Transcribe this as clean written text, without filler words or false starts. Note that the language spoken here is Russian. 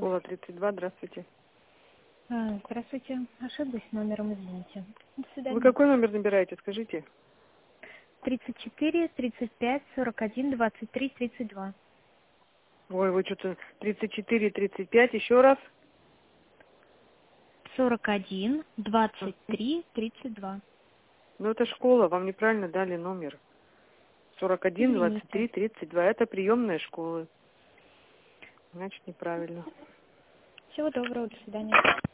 Школа 32, здравствуйте. Здравствуйте. Ошиблась номером, извините. До свидания. Вы какой номер набираете, скажите? 34, 35, 41, 23, 32. Ой, вы что-то 34, 35, еще раз. 41, 23, 32. Ну, это школа, вам неправильно дали номер. 41, Извините. 23, 32. Это приемная школы. Значит, неправильно. Всего доброго, до свидания.